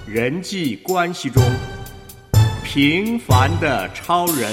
人际关系中平凡的超人。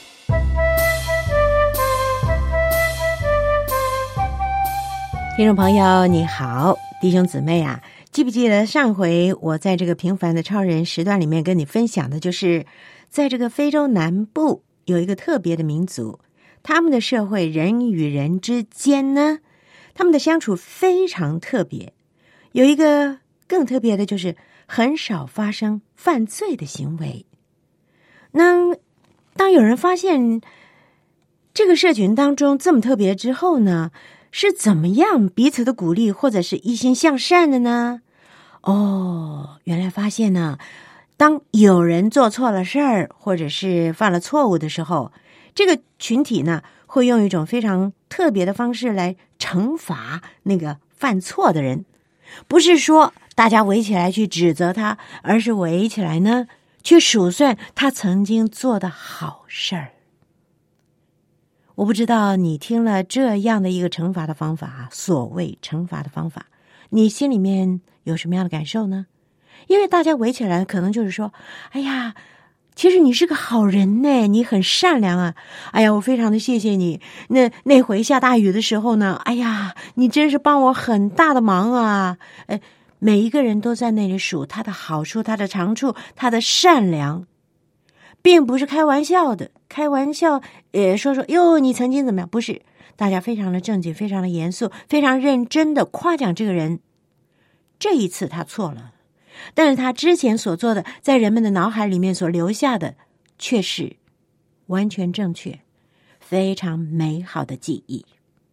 听众朋友你好，弟兄姊妹啊，记不记得上回我在这个平凡的超人时段里面跟你分享的，就是在这个非洲南部有一个特别的民族，他们的社会人与人之间呢，他们的相处非常特别。有一个更特别的就是很少发生犯罪的行为。那当有人发现这个社群当中这么特别之后呢，是怎么样彼此的鼓励或者是一心向善的呢？原来发现呢，当有人做错了事儿或者是犯了错误的时候，这个群体呢会用一种非常特别的方式来惩罚那个犯错的人。不是说大家围起来去指责他，而是围起来呢去数算他曾经做的好事儿。我不知道你听了这样的一个惩罚的方法，所谓惩罚的方法，你心里面有什么样的感受呢？因为大家围起来可能就是说，哎呀，其实你是个好人呢，你很善良啊，哎呀，我非常的谢谢你，那回下大雨的时候呢，哎呀，你真是帮我很大的忙啊。每一个人都在那里数他的好处，他的长处，他的善良，并不是开玩笑的，开玩笑说哟你曾经怎么样，不是，大家非常的正经，非常的严肃，非常认真的夸奖这个人。这一次他错了，但是他之前所做的在人们的脑海里面所留下的却是完全正确，非常美好的记忆。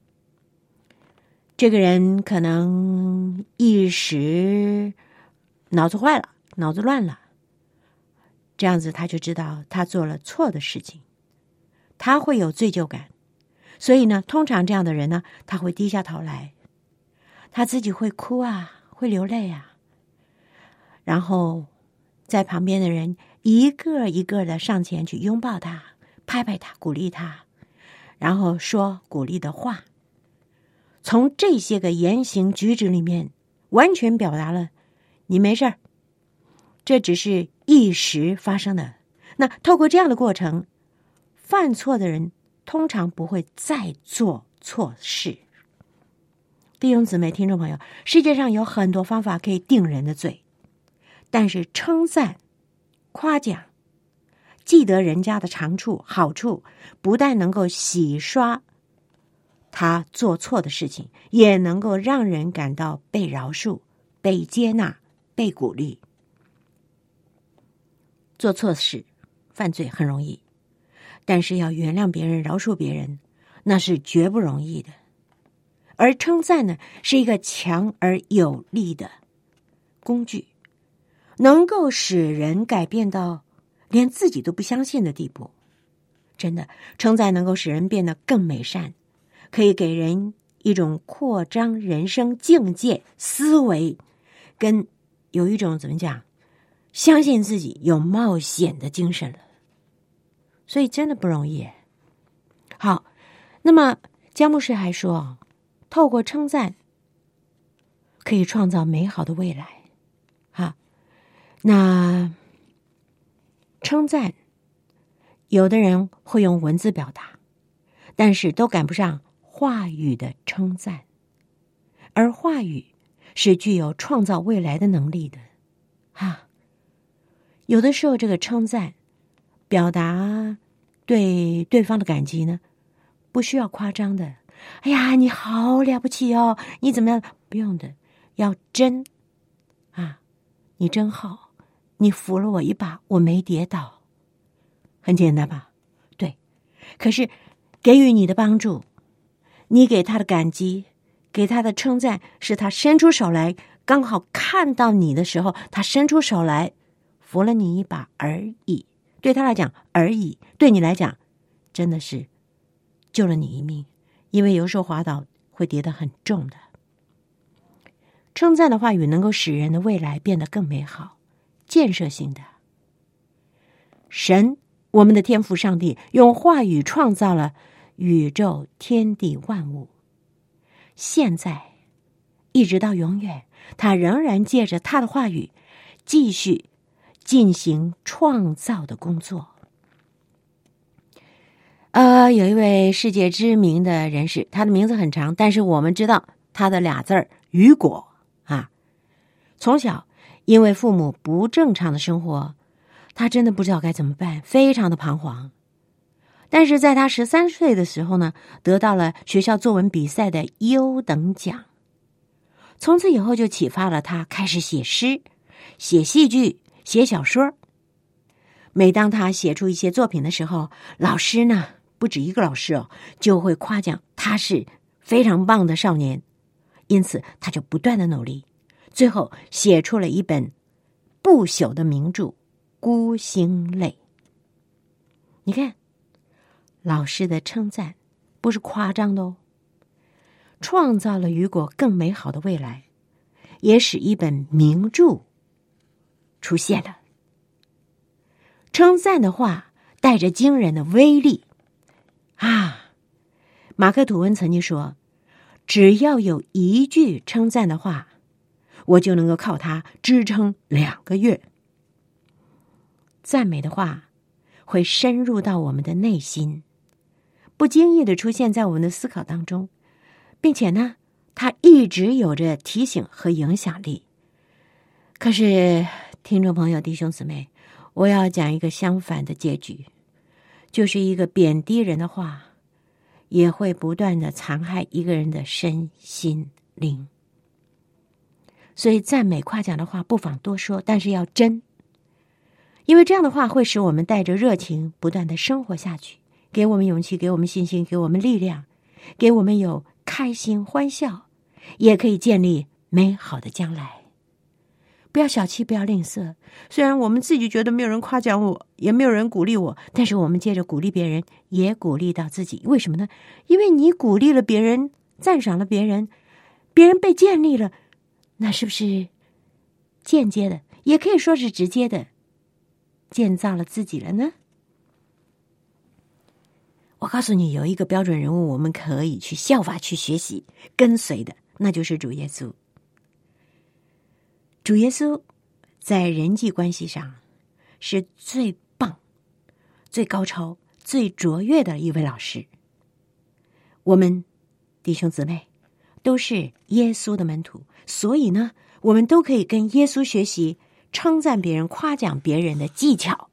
这个人可能一时脑子坏了，脑子乱了，这样子他就知道他做了错的事情，他会有罪疚感。所以呢，通常这样的人呢，他会低下头来，他自己会哭啊，会流泪啊，然后在旁边的人一个一个的上前去拥抱他，拍拍他，鼓励他，然后说鼓励的话。从这些个言行举止里面完全表达了你没事儿，这只是一时发生的。那透过这样的过程，犯错的人通常不会再做错事。弟兄姊妹，听众朋友，世界上有很多方法可以定人的罪，但是称赞、夸奖、记得人家的长处、好处，不但能够洗刷他做错的事情，也能够让人感到被饶恕、被接纳、被鼓励。做错事、犯罪很容易，但是要原谅别人、饶恕别人，那是绝不容易的。而称赞呢，是一个强而有力的工具，能够使人改变到连自己都不相信的地步。真的，称赞能够使人变得更美善，可以给人一种扩张人生境界、思维，跟有一种怎么讲，相信自己有冒险的精神了。所以真的不容易。好，那么江牧师还说，透过称赞可以创造美好的未来。那称赞有的人会用文字表达，但是都赶不上话语的称赞，而话语是具有创造未来的能力的。有的时候这个称赞表达对对方的感激呢，不需要夸张的，哎呀你好了不起哦，你怎么样，不用的，要真你真好，你扶了我一把，我没跌倒，很简单吧？对，可是给予你的帮助，你给他的感激，给他的称赞，是他伸出手来，刚好看到你的时候，他伸出手来扶了你一把而已。对他来讲而已，对你来讲真的是救了你一命，因为有时候滑倒会跌得很重的。称赞的话语能够使人的未来变得更美好，建设性的。神，我们的天父上帝，用话语创造了宇宙天地万物，现在一直到永远，他仍然借着他的话语继续进行创造的工作。有一位世界知名的人士，他的名字很长，但是我们知道他的俩字儿雨果啊。从小因为父母不正常的生活，他真的不知道该怎么办，非常的彷徨。但是在他13岁的时候呢，得到了学校作文比赛的优等奖。从此以后就启发了他开始写诗、写戏剧、写小说。每当他写出一些作品的时候，老师呢，不止一个老师就会夸奖他是非常棒的少年。因此他就不断的努力，最后写出了一本不朽的名著《孤星泪》。你看，老师的称赞不是夸张的创造了雨果更美好的未来，也使一本名著出现了。称赞的话带着惊人的威力啊！马克·吐温曾经说，只要有一句称赞的话，我就能够靠它支撑2个月。赞美的话会深入到我们的内心，不经意的出现在我们的思考当中，并且呢，它一直有着提醒和影响力。可是，听众朋友、弟兄姊妹，我要讲一个相反的结局，就是一个贬低人的话，也会不断的残害一个人的身心灵。所以赞美夸奖的话不妨多说，但是要真，因为这样的话会使我们带着热情不断的生活下去，给我们勇气，给我们信心，给我们力量，给我们有开心欢笑，也可以建立美好的将来。不要小气，不要吝啬。虽然我们自己觉得没有人夸奖我，也没有人鼓励我，但是我们借着鼓励别人，也鼓励到自己。为什么呢？因为你鼓励了别人，赞赏了别人，别人被建立了，那是不是间接的，也可以说是直接的建造了自己了呢？我告诉你，有一个标准人物我们可以去效法、去学习、跟随的，那就是主耶稣。主耶稣在人际关系上是最棒、最高超、最卓越的一位老师。我们弟兄姊妹都是耶稣的门徒，所以呢，我们都可以跟耶稣学习称赞别人、夸奖别人的技巧。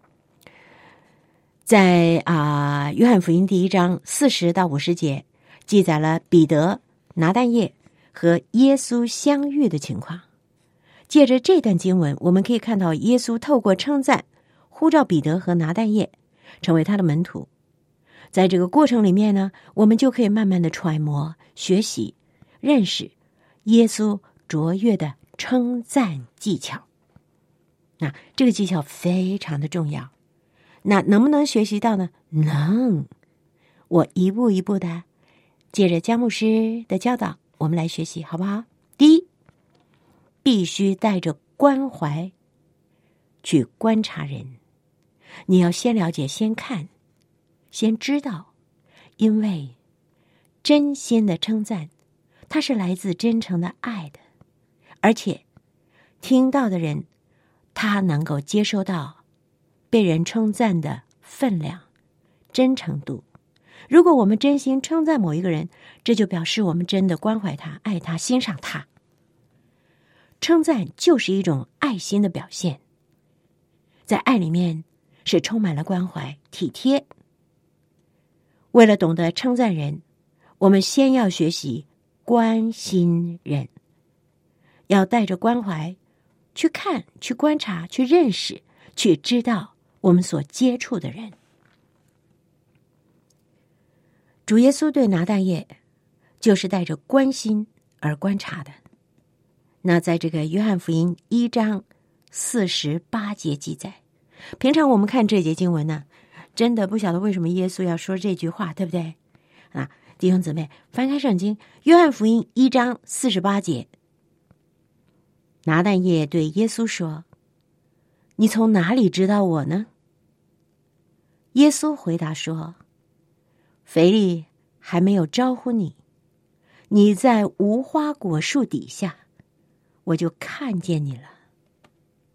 在约翰福音第1章40到50节记载了彼得、拿但业和耶稣相遇的情况。借着这段经文，我们可以看到耶稣透过称赞呼召彼得和拿但业成为他的门徒。在这个过程里面呢，我们就可以慢慢的揣摩、学习、认识耶稣卓越的称赞技巧。那这个技巧非常的重要。那能不能学习到呢？能。我一步一步的借着姜牧师的教导，我们来学习，好不好？第一，必须带着关怀去观察人。你要先了解，先看，先知道，因为真心的称赞，它是来自真诚的爱的，而且听到的人，他能够接收到被人称赞的分量、真诚度。如果我们真心称赞某一个人，这就表示我们真的关怀他、爱他、欣赏他。称赞就是一种爱心的表现，在爱里面是充满了关怀、体贴。为了懂得称赞人，我们先要学习关心人，要带着关怀去看、去观察、去认识、去知道我们所接触的人。主耶稣对拿但业就是带着关心而观察的。那在这个约翰福音1章48节记载，平常我们看这节经文呢，真的不晓得为什么耶稣要说这句话，对不对？弟兄姊妹，翻开圣经，约翰福音1章48节，拿但业对耶稣说：“你从哪里知道我呢？”耶稣回答说：“腓力还没有招呼你，你在无花果树底下，我就看见你了。”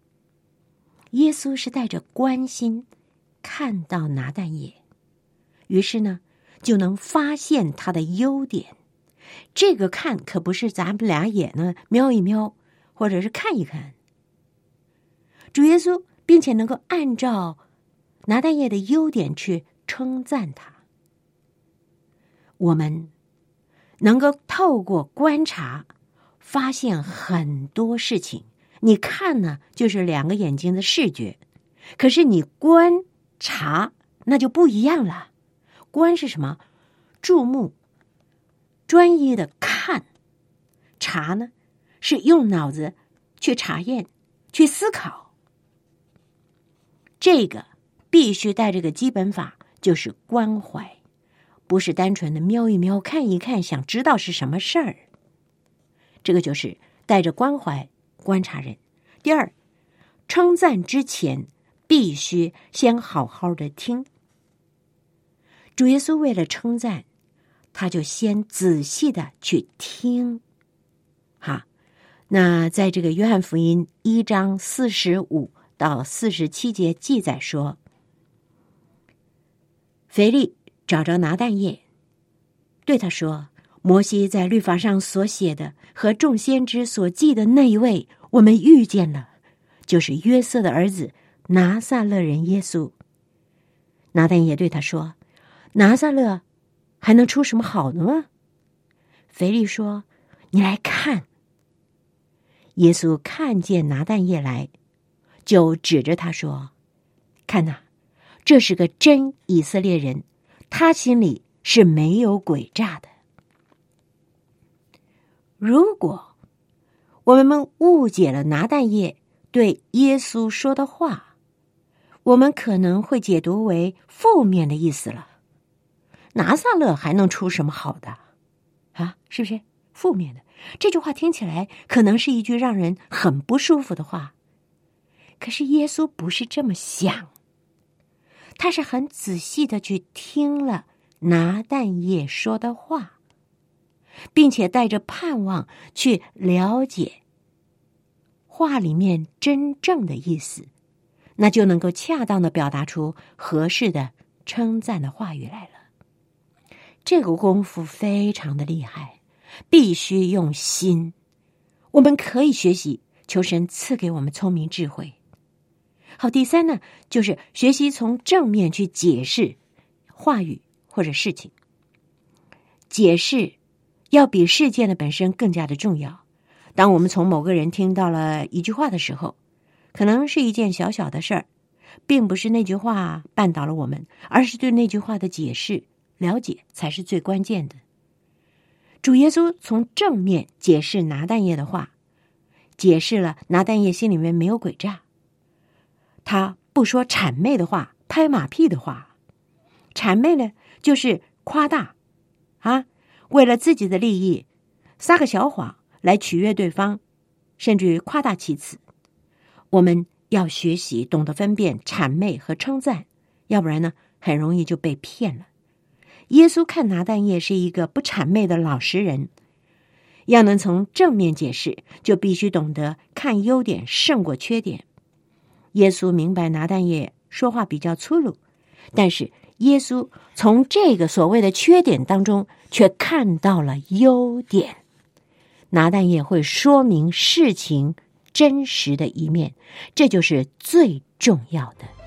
耶稣是带着关心看到拿但业，于是呢就能发现他的优点。这个看可不是咱们俩眼呢瞄一瞄，或者是看一看。主耶稣并且能够按照拿但业的优点去称赞他。我们能够透过观察发现很多事情。你看呢，就是两个眼睛的视觉，可是你观察那就不一样了。观是什么？注目，专一的看。察呢，是用脑子去查验，去思考。这个必须带这个基本法，就是关怀，不是单纯的瞄一瞄、看一看，想知道是什么事儿。这个就是带着关怀观察人。第二，称赞之前必须先好好的听。主耶稣为了称赞，他就先仔细的去听。那在这个约翰福音1章45到47节记载说，腓力找着拿但业，对他说，摩西在律法上所写的和众先知所记的那一位，我们遇见了，就是约瑟的儿子拿撒勒人耶稣。拿但业对他说，拿撒勒还能出什么好的吗？腓力说，你来看。耶稣看见拿但业来，就指着他说，看哪，这是个真以色列人，他心里是没有诡诈的。如果我们误解了拿但业对耶稣说的话，我们可能会解读为负面的意思了。拿撒勒还能出什么好的啊？是不是负面的？这句话听起来可能是一句让人很不舒服的话，可是耶稣不是这么想，他是很仔细的去听了拿但业说的话，并且带着盼望去了解话里面真正的意思，那就能够恰当的表达出合适的称赞的话语来了。这个功夫非常的厉害，必须用心。我们可以学习，求神赐给我们聪明智慧。好，第三呢，就是学习从正面去解释话语或者事情。解释要比事件的本身更加的重要。当我们从某个人听到了一句话的时候，可能是一件小小的事儿，并不是那句话绊倒了我们，而是对那句话的解释了解才是最关键的。主耶稣从正面解释拿但业的话，解释了拿但业心里面没有诡诈，他不说谄媚的话，拍马屁的话。谄媚呢，就是夸大为了自己的利益撒个小谎来取悦对方，甚至于夸大其词。我们要学习懂得分辨谄媚和称赞，要不然呢，很容易就被骗了。耶稣看拿但业是一个不谄媚的老实人，要能从正面解释，就必须懂得看优点胜过缺点。耶稣明白拿但业说话比较粗鲁，但是耶稣从这个所谓的缺点当中却看到了优点。拿但业会说明事情真实的一面，这就是最重要的。